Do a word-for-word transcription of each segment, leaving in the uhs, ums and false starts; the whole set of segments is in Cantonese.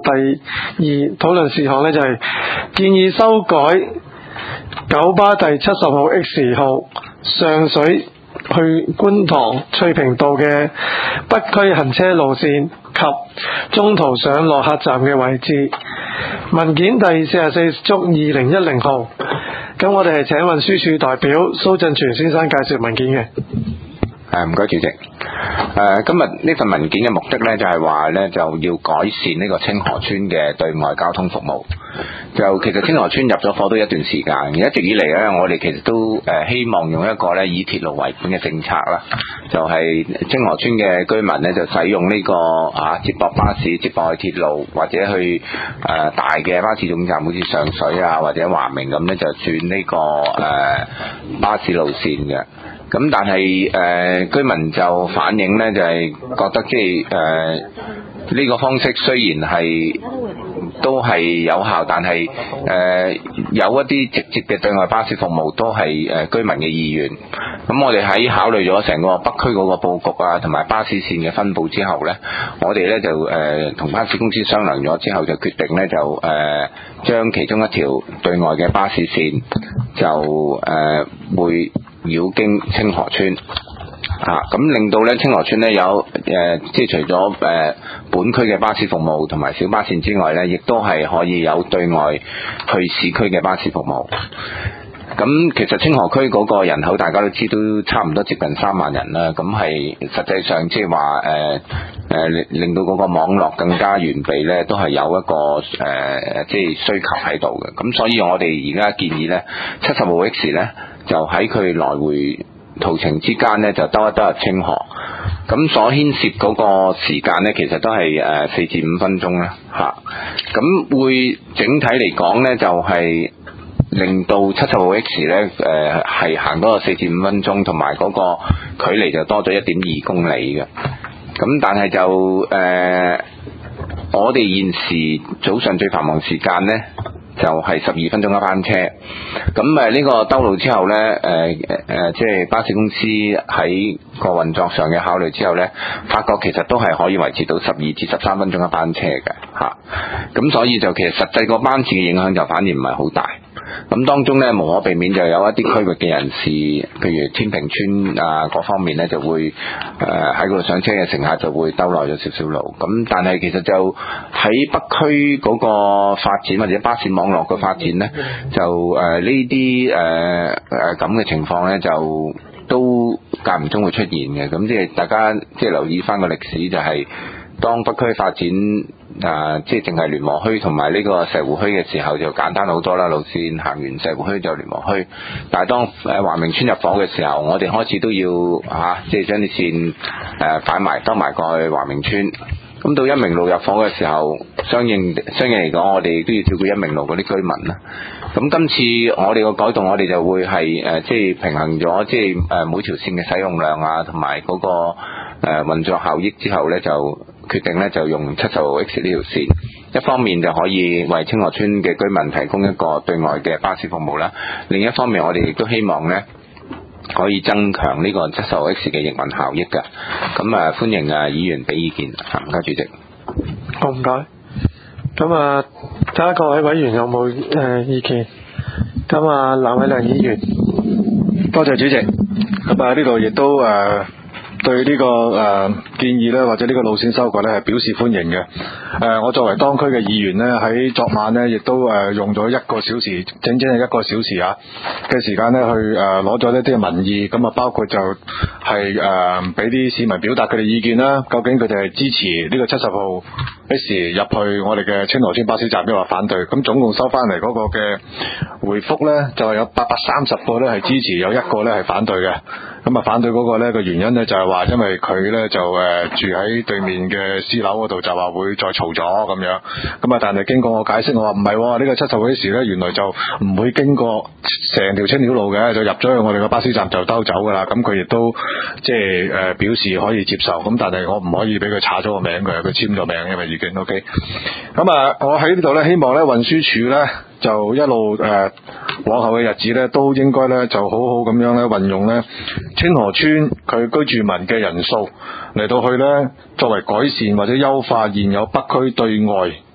第二討論事項呢，就係、是、建議修改九巴第七十號 X 號上水去觀塘翠屏道嘅北區行車路線及中途上落客站嘅位置。文件第四十四觸二零一零號。咁我哋係請運輸署代表蘇振全先生介紹文件嘅。 誒，唔該主席。誒、呃，今日呢份文件嘅目的呢，就係話呢，就要改善呢個清河村嘅對外交通服務。就其實清河村入咗伙都一段時間，而一直以嚟呢，我哋其實都誒、呃、希望用一個呢以鐵路為本嘅政策啦，就係、是、清河村嘅居民呢，就使用呢、這個啊接駁巴士接駁去鐵路，或者去誒、呃、大嘅巴士總站，好似上水啊或者華明咁呢，就轉呢、這個誒、呃、巴士路線嘅。咁但係誒、呃、居民就反映呢，就係、是、覺得即係誒呢個方式雖然係都係有效，但係誒、呃、有一啲直接嘅對外巴士服務都係誒、呃、居民嘅意願。咁我哋喺考慮咗成個北區嗰個佈局啊，同埋巴士線嘅分佈之後呢，我哋呢就誒同、呃、巴士公司商量咗之後，就決定呢，就誒將、呃、其中一條對外嘅巴士線就誒、呃、會繞經清河村啊，咁令到咧清河村咧有誒、呃，即係除咗誒、呃、本區嘅巴士服務同埋小巴線之外咧，亦都係可以有對外去市區嘅巴士服務。咁其實清河區嗰個人口大家都知都差唔多接近三萬人啦，咁係實際上即係話誒誒令到嗰個網絡更加完備咧，都係有一個誒、呃、即係需求喺度嘅。咁所以我哋而家建議咧，七十號 X 咧就喺佢來回途程之間咧就兜一兜入清河。咁所牽涉嗰個時間咧，其實都係誒四至五分鐘啦，嚇。咁會整體嚟講咧，就係、是。令到七十號 X 咧，誒係行多個四至五分鐘，同埋嗰個距離就多咗一點二公里嘅。咁但係就誒、呃，我哋現時早上最繁忙時間咧，就係十二分鐘一班車。咁誒呢個兜路之後咧，誒、呃、誒、呃、即係巴士公司喺個運作上嘅考慮之後咧，發覺其實都係可以維持到十二至十三分鐘一班車嘅嚇。咁、啊、所以就其實實際個班次嘅影響就反而唔係好大。咁當中咧，無可避免就有一啲區域嘅人士，譬如天平村啊各方面咧，就會誒喺嗰度上車嘅乘客就會兜耐咗少少路。咁但係其實就喺北區嗰個發展或者巴士網絡嘅發展咧，就誒呢啲誒誒咁嘅情況咧，就都間唔中會出現嘅。咁即係大家即係留意翻個歷史，就係當北區發展。啊，即係淨係聯和墟同埋呢個石湖墟嘅時候就簡單好多啦，路線行完石湖墟就聯和墟。但係當誒華明村入伙嘅時候，我哋開始都要嚇、啊，即係將啲線誒擺埋兜埋過去華明村。咁到一明路入伙嘅時候，相應相應嚟講，我哋都要照顧一明路嗰啲居民啦。咁今次我哋個改動，我哋就會係誒、呃、即係平衡咗即係誒每條線嘅使用量啊，同埋嗰個誒、呃、運作效益之後咧，就決定咧就用七十號 X 呢條線。一方面就可以為清河村嘅居民提供一個對外嘅巴士服務啦，另一方面我哋亦都希望咧可以增強呢個七十號 X 嘅營運效益㗎。咁啊歡迎啊議員俾意見。唔該主席。 好，唔該。咁啊睇下各位委員有冇誒、呃、意見。咁啊藍偉亮議員。 多謝主席。咁啊呢度亦都誒。呃對呢、這個誒、呃、建議咧，或者呢個路線修改咧，係表示歡迎嘅。誒、呃，我作為當區嘅議員咧，喺昨晚咧，亦都誒、呃、用咗一個小時，整整係一個小時啊嘅時間咧，去誒攞咗一啲嘅民意。咁啊，包括就係誒俾啲市民表達佢哋意見啦。究竟佢哋係支持呢個七十號 X 入去我哋嘅清河村巴士站，抑或反對？咁總共收翻嚟嗰個嘅回覆咧，就係、是、有八百三十個咧係支持，有一個咧係反對嘅。咁啊，反對嗰個咧個原因咧就係話，因為佢咧就誒住喺對面嘅私樓嗰度，就話會再嘈咗咁樣。咁啊，但係經過我解釋，我話唔係呢個七十號 X咧，原來就唔會經過成條青鳥路嘅，就入咗去我哋個巴士站就兜走噶啦。咁佢亦都即係誒表示可以接受。咁但係我唔可以俾佢查咗個名嘅，佢簽咗名，因為已經 OK。咁啊，我喺呢度咧，希望咧運輸署咧就一路誒、呃、往後嘅日子咧，都應該咧就好好咁樣咧運用咧清河村佢居住民嘅人數嚟到去咧，作為改善或者優化現有北區對外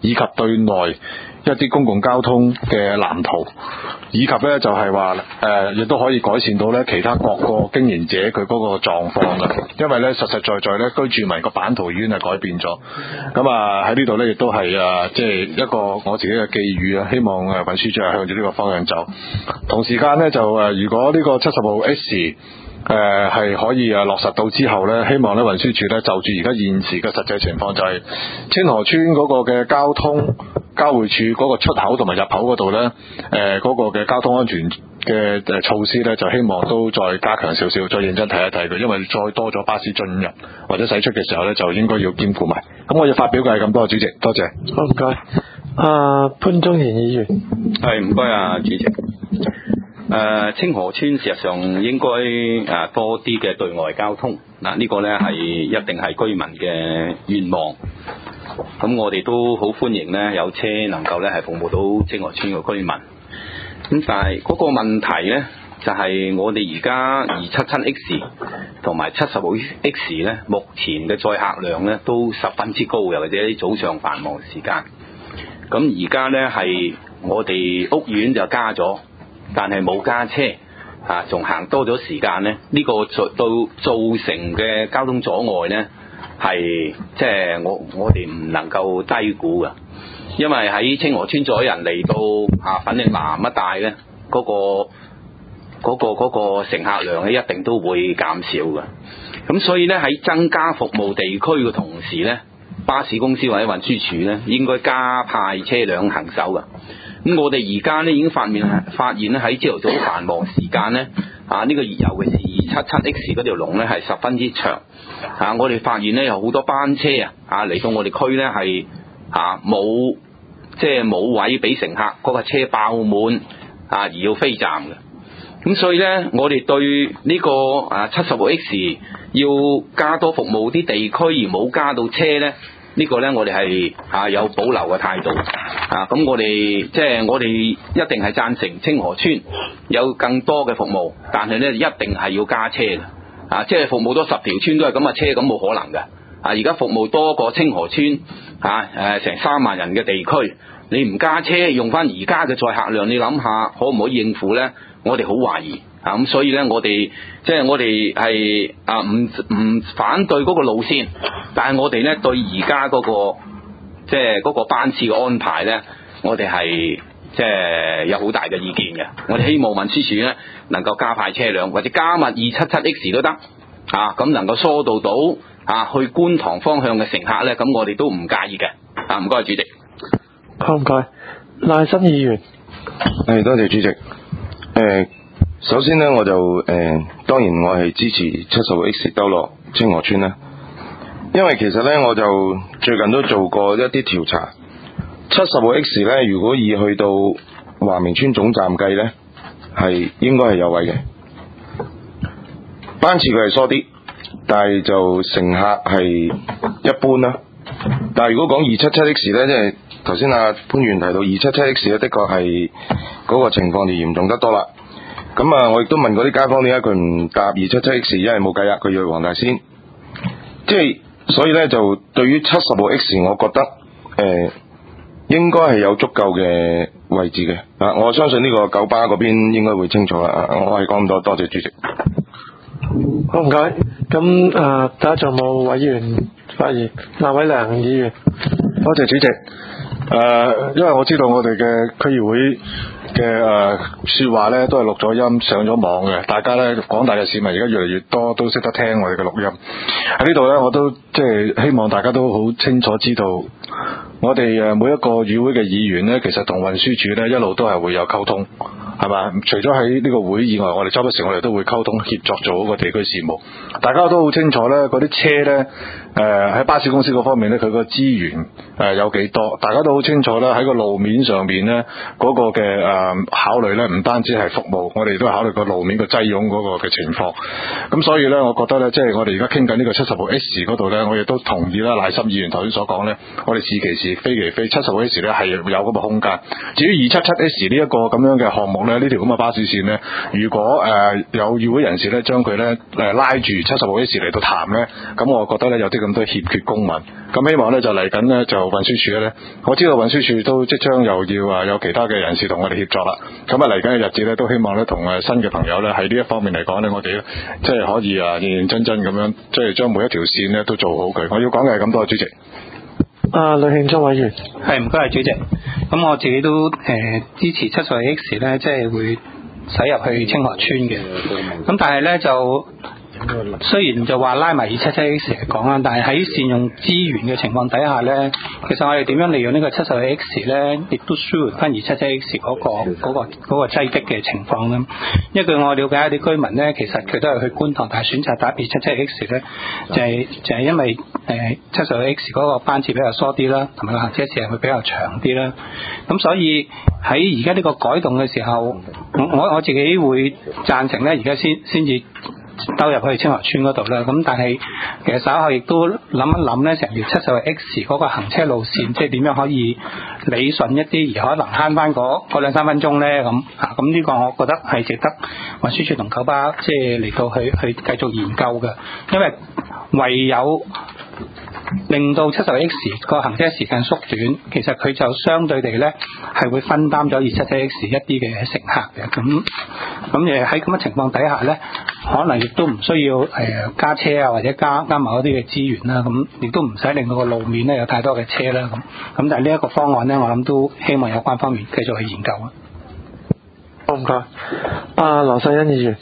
以及對內一啲公共交通嘅藍圖，以及咧就係話誒亦都可以改善到咧其他各個經營者佢嗰個狀況嘅，因為咧實實在在咧居住民個版圖已經係改變咗。咁啊喺呢度咧亦都係啊即係一個我自己嘅寄語啊，希望誒運輸署係向住呢個方向走。同時間咧就誒如果呢個七十號 S 誒係、呃、可以誒落實到之後咧，希望咧運輸署咧就住而家現時嘅實際情況，就係清河村嗰個嘅交通交匯處嗰個出口同埋入口嗰度咧，誒、呃、嗰、那個嘅交通安全嘅誒措施咧，就希望都再加強少少，再認真睇一睇佢，因為再多咗巴士進入或者駛出嘅時候咧，就應該要兼顧埋。咁我要發表嘅係咁多，主席，多謝。 好唔該。啊，潘宗賢議員。 係唔該啊，主席。誒、呃、清河村事實上應該誒、呃、多啲嘅對外交通，嗱、呃、呢、這個呢係一定係居民嘅願望。咁我哋都好歡迎呢有車能夠呢係服務到清河村嘅居民。咁但係嗰個問題呢，就係、是、我哋而家二七七 X 同埋七十號 X 呢，目前嘅載客量呢都十分之高，尤其是喺早上繁忙時間。咁而家呢係我哋屋苑就加咗。但係冇加車啊，仲行多咗時間呢，呢、呢個造到造成嘅交通阻礙呢，係即係我我哋唔能夠低估㗎。因為喺清河村左人嚟到啊粉嶺南一帶呢，嗰、嗰個嗰、嗰個嗰、嗰個乘客量咧一定都會減少㗎。咁所以呢，喺增加服務地區嘅同時呢，巴士公司或者運輸署呢，應該加派車輛行走㗎。咁我哋而家咧已經發現發現咧喺朝頭早繁忙時間咧啊，呢、這個尤其是二七七 X 嗰條龍咧係十分之長啊！我哋發現咧有好多班車啊啊嚟到我哋區咧係啊冇即係冇位俾乘客，嗰、那個車爆滿啊而要飛站嘅。咁所以咧我哋對呢個啊七十號 X 要加多服務啲地區而冇加到車咧。呢個呢，我哋係啊有保留嘅態度啊！咁我哋即係我哋一定係贊成清河村有更多嘅服務，但係呢一定係要加車嘅啊！即係服務多十條村都係咁嘅車，咁冇可能嘅啊！而家服務多過清河村啊誒成三萬人嘅地區，你唔加車用翻而家嘅載客量，你諗下可唔可以應付呢？我哋好懷疑啊！咁所以呢，我哋即係我哋係啊唔唔反對嗰個路線。但係我哋咧對而家嗰個即係嗰個班次嘅安排咧，我哋係即係有好大嘅意見嘅。我哋希望運輸署咧能夠加派車輛，或者加密二七七 X 都得啊，咁能夠疏導到啊去觀塘方向嘅乘客咧，咁我哋都唔介意嘅。啊，唔該，主席。 好唔該，賴新議員。 係，多謝主席。誒、呃，首先咧我就誒、呃，當然我係支持七十號 X 兜落清河村啦。因為其實咧，我就最近都做過一啲調查，七十號 X 咧，如果以去到華明村總站計咧，係應該係有位嘅。班次佢係疏啲，但係就乘客係一般啦。但係如果講二七七 X 咧，即係頭先阿潘源提到二七七 X 咧，的確係嗰個情況就嚴重得多啦。咁啊，我亦都問嗰啲街坊點解佢唔搭二七七 X，因為冇計啊，佢要去黃大仙，即係。所以咧就對於七十號 X， 我覺得誒、呃、應該係有足夠嘅位置嘅啊！我相信呢個九巴嗰邊應該會清楚啦。啊，我係講咁多，多謝主席。 好唔該，咁誒睇下仲有冇委員發言？賴偉良議員。 多謝主席。誒、呃，因為我知道我哋嘅區議會嘅誒説話咧都係錄咗音上咗網嘅，大家咧廣大嘅市民而家越嚟越多都識得聽我哋嘅錄音。喺呢度咧，我都即係希望大家都好清楚知道，我哋誒每一個議會嘅議員咧，其實同運輸署咧一路都係會有溝通，係嘛？除咗喺呢個會以外，我哋周不時我哋都會溝通協作做嗰個地區事務。大家都好清楚咧，嗰啲車咧誒喺巴士公司嗰方面咧，佢個資源誒、呃、有幾多？大家都好清楚咧，喺個路面上邊咧嗰個嘅誒、呃、考慮咧，唔單止係服務，我哋都考慮個路面個擠擁嗰個嘅情況。咁所以咧，我覺得咧，即係我哋而家傾緊呢個七十號 S 嗰度咧，我亦都同意啦，賴森議員頭先所講咧，我哋是其是非其非，七十號 S 咧係有咁嘅空間。至於二七七 S 呢一個咁樣嘅項目咧， 咧，呢條咁嘅巴士線咧，如果誒、呃、有議會人士咧將佢咧誒拉住七十號 X 嚟到談咧，咁我覺得咧有啲咁多欠缺公民。咁希望咧就嚟緊咧就運輸署咧，我知道運輸署都即將又要啊有其他嘅人士同我哋協作啦。咁啊嚟緊嘅日子咧都希望咧同誒新嘅朋友咧喺呢一方面嚟講咧，我哋即係可以啊認認真真咁樣，即係將每一條線咧都做好佢。我要講嘅係咁多，主席。 啊，呂慶忠委員， 係唔該，主席。咁我自己都誒、呃、支持七十號 X 咧，即係會駛入去清河村嘅。咁但係咧就。雖然就話拉埋二七七 X 嚟講啦，但係喺善用資源嘅情況底下咧，其實我哋點樣利用呢個七十號 X 咧，亦都舒緩翻二七七 X 嗰個嗰個嗰個擠迫嘅情況啦。因為據我了解一啲居民咧，其實佢都係去觀塘，但係選擇打二七七 X 咧，就係就係因為誒七十號 X 嗰個班次比較疏啲啦，同埋個行車時間會比較長啲啦。咁所以喺而家呢個改動嘅時候，我我自己會贊成咧，而家先先至兜入去清河村嗰度啦，咁但係其實稍後亦都諗一諗咧，成條七十號 X 嗰個行車路線，即係點樣可以理順一啲，而可能慳翻嗰嗰兩三分鐘咧，咁啊，咁呢個我覺得係值得運輸署同九巴即係嚟到去去繼續研究嘅，因為唯有令到七十號 X 個行車時間縮短，其實佢就相對地咧係會分擔咗二七七 X 一啲嘅乘客嘅，咁咁誒喺咁嘅情況底下咧，可能亦都唔需要誒、呃、加車啊，或者加加某一啲嘅資源啦，咁亦都唔使令到個路面咧有太多嘅車啦，咁咁但係呢一個方案咧，我諗都希望有關方面繼續去研究啊。 好唔該，阿羅世恩議員。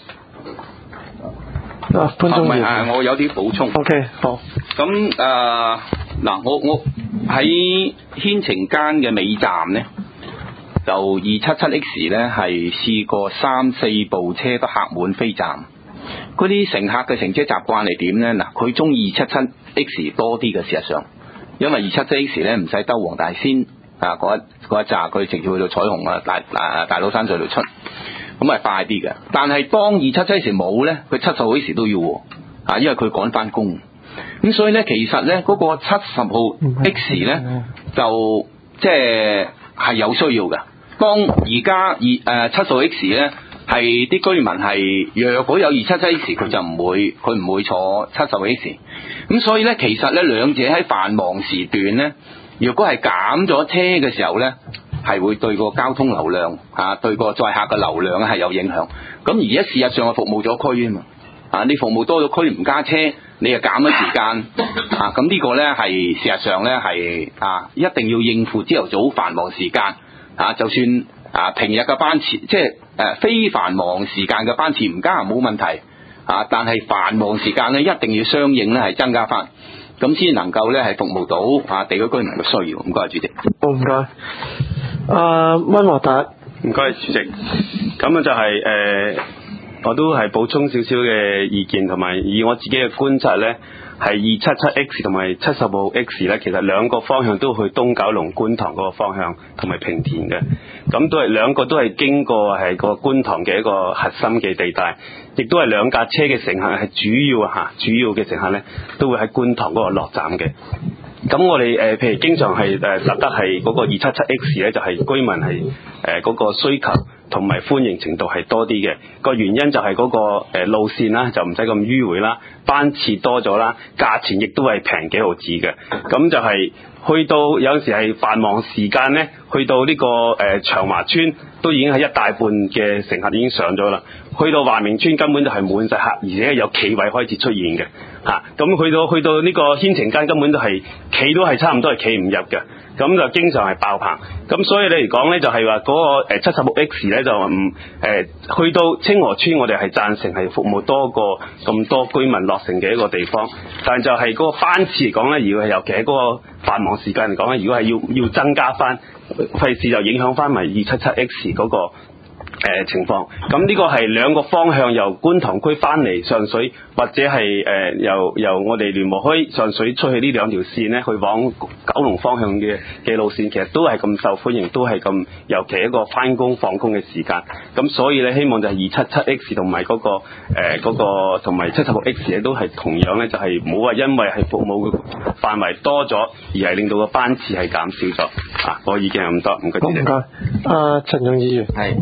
啊，潘宗賢， 啊，我有啲補充。 O K， 好。 咁誒嗱，我我喺牽晴間嘅尾站咧，就二七七 X 咧係試過三四部車都客滿飛站。嗰啲乘客嘅乘車習慣係點咧？嗱，佢中意二七七 X 多啲嘅，事實上，因為二七七 X 咧唔使兜黃大仙啊嗰一嗰一紮，佢直接去到彩虹啊大啊大老山隧道出。咁係快啲嘅，但係當二七七 X 冇咧，佢七十號 X 都要喎，啊，因為佢趕翻工。咁所以咧，其實咧嗰、那個七十號 X 咧就即係係有需要嘅。當而家二誒七十號 X 咧係啲居民係若果有二七七 X， 佢就唔會佢唔會坐七十號 X。咁所以咧，其實咧兩者喺繁忙時段咧，如果係減咗車嘅時候咧，係會對個交通流量啊，對個載客嘅流量係有影響。咁而家事實上係服務咗區啊嘛，啊你服務多咗區唔加車，你又減咗時間啊。咁呢個咧係事實上咧係啊，一定要應付朝頭早繁忙時間啊。就算啊平日嘅班次，即係誒非繁忙時間嘅班次唔加冇問題啊，但係繁忙時間咧一定要相應咧係增加翻，咁先能夠咧係服務到啊地區居民嘅需要。唔該，主席。 好，唔該。啊，溫和達， 唔該，主席。咁啊就係、是、誒、呃，我都係補充少少嘅意見，同埋以我自己嘅觀察咧，係二七七 X 同埋七十號 X 咧，其實兩個方向都去東九龍觀塘嗰個方向，同埋平田嘅。咁都係兩個都係經過係個觀塘嘅一個核心嘅地帶，亦都係兩架車嘅乘客係主要嚇，主要嘅乘客咧都會喺觀塘嗰個落站嘅。咁我哋誒、呃，譬如經常係誒實得係嗰個二七七 X 咧，就係、是、居民係誒嗰個需求同埋歡迎程度係多啲嘅。個原因就係嗰、那個、呃、路線啦，就唔使咁迂迴啦，班次多咗啦，價錢亦都係平幾毫子嘅。咁就係去到有時係繁忙時間咧，去到呢、這個誒、呃、長華村都已經係一大半嘅乘客已經上咗啦。去到華明村根本就係滿晒客，而且有企位開始出現嘅嚇。咁、啊、去到去到呢個牽晴間根本都係企都係差唔多係企唔入嘅，咁就經常係爆棚。咁所以你嚟講咧，就係話嗰個誒七十號 X 咧就唔誒去到清河村，我哋係贊成係服務多過咁多居民落成嘅一個地方。但就係嗰個班次嚟講咧，如果係尤其喺嗰個繁忙時間嚟講咧，如果係要要增加翻，費事就影響翻埋二七七 X 嗰個。誒、呃、情況，咁呢個係兩個方向，由觀塘區翻嚟上水，或者係誒、呃、由由我哋聯和墟上水出去呢兩條線咧，去往九龍方向嘅嘅路線，其實都係咁受歡迎，都係咁，尤其一個翻工放工嘅時間。咁所以咧，希望就係二七七 X 同埋嗰個誒嗰、呃那個同埋七十號 X 咧，都係同樣咧，就係唔好話因為係服務嘅範圍多咗，而係令到個班次係減少咗。啊，我意見係咁多，唔該。 好，唔該。阿陳勇議員， 係多謝主席。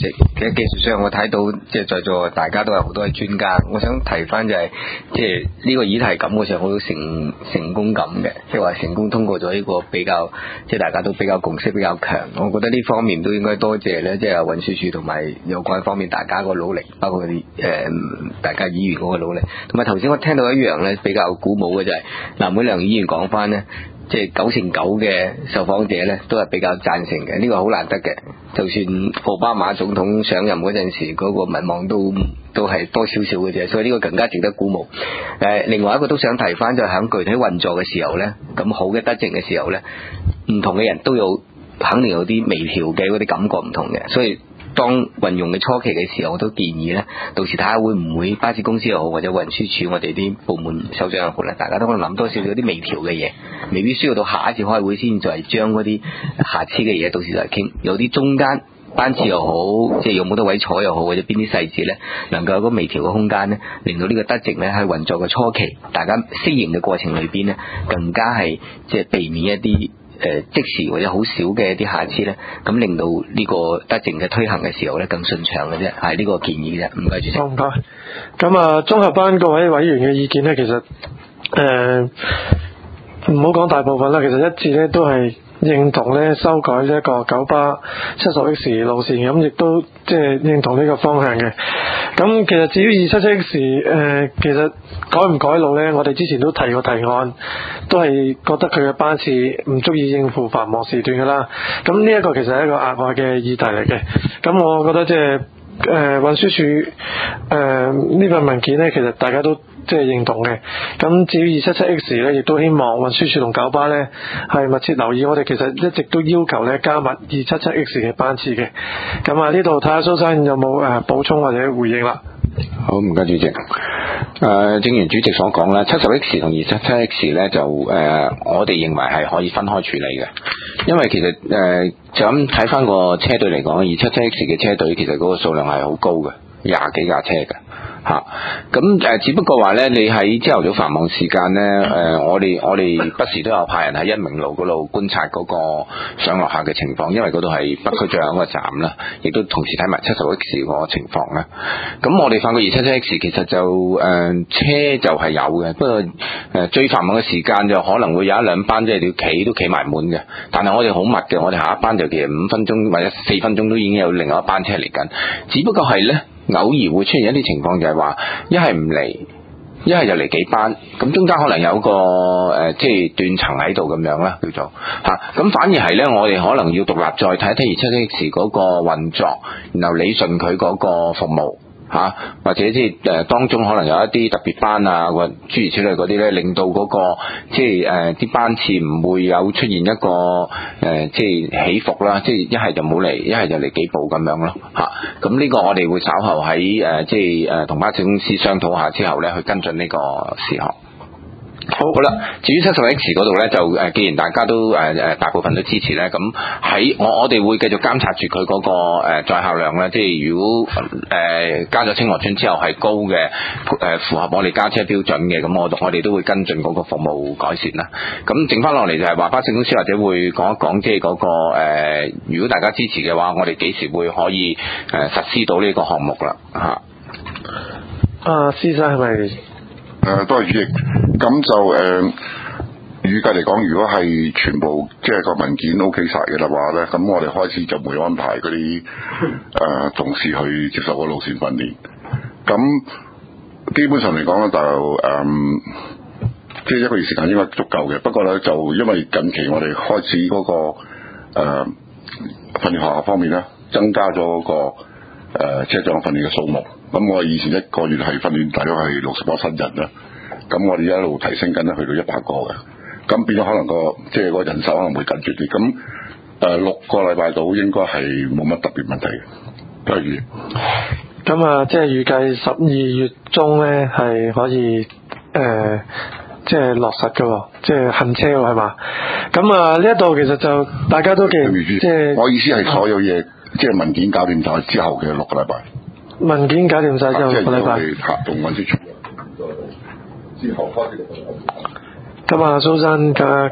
席。其實技術上我睇到即係在座大家都有好多嘅專家，我想提翻就係、是、即係呢個議題感覺上好有成成功感嘅，即係話成功通過咗呢個比較即係大家都比較共識比較強。我覺得呢方面都應該多謝咧，即係運輸署同埋有關方面大家個努力，包括啲誒、呃、大家議員嗰個努力。同埋頭先我聽到一樣咧比較鼓舞嘅就係、是、藍莓良議員講翻咧。即係九成九嘅受訪者咧，都係比較贊成嘅，呢、這個好難得嘅。就算奧巴馬總統上任嗰陣時，嗰、那個民望都都係多少少嘅啫，所以呢個更加值得鼓舞。誒、呃，另外一個都想提翻，就係喺具體運作嘅時候咧，咁好嘅德政嘅時候咧，唔同嘅人都有肯定有啲微調嘅嗰啲感覺唔同嘅，所以。當運用嘅初期嘅時候，我都建議咧，到時睇下會唔會巴士公司又好，或者運輸署我哋啲部門首長又好咧，大家都可能諗多少少啲微調嘅嘢，未必需要到下一次開會先再將嗰啲瑕疵嘅嘢到時再傾。有啲中間班次又好，即係有冇得位坐又好，或者邊啲細節咧，能夠有個微調嘅空間咧，令到呢個德政咧喺運作嘅初期，大家適應嘅過程裏邊咧，更加係即係避免一啲。誒即時或者好少嘅一啲瑕疵咧，咁令到呢個德政嘅推行嘅時候咧更順暢嘅啫，係呢個建議嘅啫。唔該主席。 好唔該。咁啊，綜合班各位委員嘅意見咧，其實誒唔好講大部分啦，其實一致咧都係認同咧修改呢一個九巴七十 X 路線，咁亦都即係認同呢個方向嘅。咁其實至於二七七 X 誒、呃，其實改唔改路咧，我哋之前都提過提案，都係覺得佢嘅班次唔足以應付繁忙時段噶啦。咁呢一個其實係一個額外嘅議題嚟嘅。咁我覺得即係誒運輸署誒呢份文件咧，其實大家都即係認同嘅。咁至於二七七 X 咧，亦都希望運輸署同九巴咧係密切留意。我哋其實一直都要求咧加密二七七 X 嘅班次嘅。咁啊呢度睇下蘇生有冇誒補充或者回應啦。 好，唔該主席。誒、呃，正如主席所講啦，七十 X 同二七七 X 咧就誒、呃，我哋認為係可以分開處理嘅，因為其實誒、呃、就咁睇翻個車隊嚟講，二七七 X 嘅車隊其實嗰個數量係好高嘅，廿幾架車嘅。吓，咁誒，只不過話咧，你喺朝頭早繁忙時間咧，誒、呃，我哋我哋不時都有派人喺一明路嗰度觀察嗰個上落客嘅情況，因為嗰度係北區最後一個站啦，亦都同時睇埋七十 X 個情況啦。咁我哋發覺二七七 X 其實就誒、呃、車就係有嘅，不過誒、呃、最繁忙嘅時間就可能會有一兩班即係要企都企埋滿嘅，但係我哋好密嘅，我哋下一班就其實五分鐘或者四分鐘都已經有另外一班車嚟緊，只不過係咧。偶爾會出現一啲情況，就係話一係唔嚟，一係就嚟幾班，咁中間可能有個誒、呃，即係斷層喺度咁樣啦，叫做嚇。咁、啊、反而係咧，我哋可能要獨立再睇一睇二七七 X 嗰個運作，然後理順佢嗰個服務。嚇、啊，或者即係誒當中可能有一啲特別班啊，或諸如此類嗰啲咧，令到嗰、那個即係誒啲班次唔會有出現一個誒、呃、即係起伏啦，即係一係就冇嚟，一係就嚟幾步咁樣咯嚇。咁、啊、呢個我哋會稍後喺誒、呃、即係誒同巴士公司商討下之後咧，去跟進呢個事項。好，好啦，至於七十 X 嗰度咧，就誒，既然大家都誒誒大部分都支持咧，咁喺我我哋會繼續監察住佢嗰個誒載客量咧，即係如果誒、呃、加咗清河村之後係高嘅，誒符合我哋加車標準嘅，咁我我哋都會跟進嗰個服務改善啦。咁剩翻落嚟就係話巴士公司或者會講一講，即係嗰個誒、呃，如果大家支持嘅話，我哋幾時會可以誒、呃、實施到呢個項目啦？嚇、啊。 啊，施生係咪？ 誒，多謝主席。咁就誒、呃，預計嚟講，如果係全部即係個文件 OK 晒嘅話咧，咁我哋開始就會安排嗰啲誒同事去接受個路線訓練。咁基本上嚟講咧，就誒、呃，即係一個月時間應該足夠嘅。不過咧，就因為近期我哋開始嗰、那個誒、呃、訓練學校方面咧，增加咗嗰、那個誒、呃、車長訓練嘅數目。咁我以前一個月係訓練大約係六十個新人啦，咁我哋一路提升緊咧，去到一百個嘅，咁變咗可能個即係個人手可能會緊絕啲，咁誒、呃、六個禮拜到應該係冇乜特別問題嘅，多謝。 咁啊，即係預計十二月中咧係可以誒、呃，即係落實嘅，即係行車喎，係嘛？咁啊呢一度其實就大家都嘅，即係我意思係所有嘢、啊、即係文件搞掂晒之後嘅六個禮拜。 文件搞掂晒之後，六個禮拜。 合同運輸處之後開始六個禮拜。 咁啊，蘇生嘅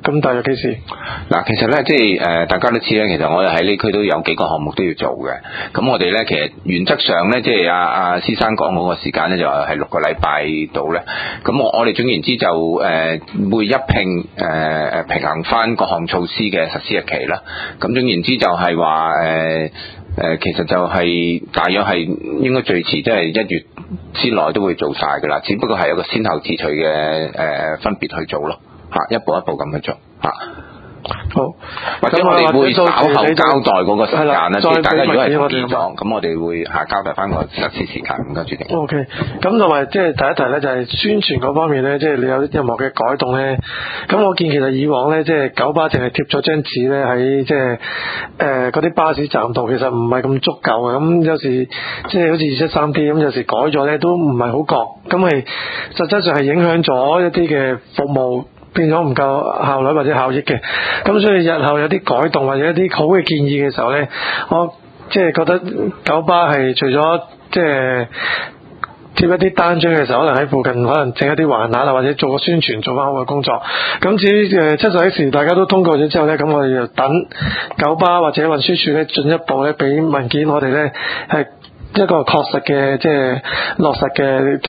咁大約幾時？ 嗱，其實咧，即係誒、呃，大家都知咧，其實我哋喺呢區都有幾個項目都要做嘅。咁我哋咧，其實原則上咧，即係阿阿施生講嗰個時間咧，就係六個禮拜到咧。咁我我哋總言之就誒、呃、會一併誒誒平衡翻各項措施嘅實施日期啦。咁總言之就係話誒誒，其實就係大約係應該最遲即係一月之內都會做晒㗎啦。只不過係有個先後次序嘅誒、呃、分別去做咯，嚇一步一步咁去做嚇。 好， 或者我哋會稍後交代嗰個時間啦，即係大家如果係同意咗，咁我哋會下交代翻個實施時間。唔該，主席。 O K，咁同埋即係第一題咧，就係宣傳嗰方面咧，即係你有任何嘅改動咧。咁我見其實以往咧，即係九巴淨係貼咗張紙咧喺即係誒嗰啲巴士站度，其實唔係咁足夠嘅。咁有時即係好似二七三 D 咁，有時改咗咧都唔係好覺，咁係實際上係影響咗一啲嘅服務。變咗唔夠效率或者效益嘅，咁所以日後有啲改動或者一啲好嘅建議嘅時候呢，我即係覺得九巴係除咗即係貼一啲單張嘅時候，可能喺附近可能整一啲橫額啦，或者做個宣傳，做翻好嘅工作。咁至於誒七十 X 大家都通過咗之後呢，咁我哋就等九巴或者運輸署呢進一步呢俾文件我哋呢係一個確實嘅即係落實嘅。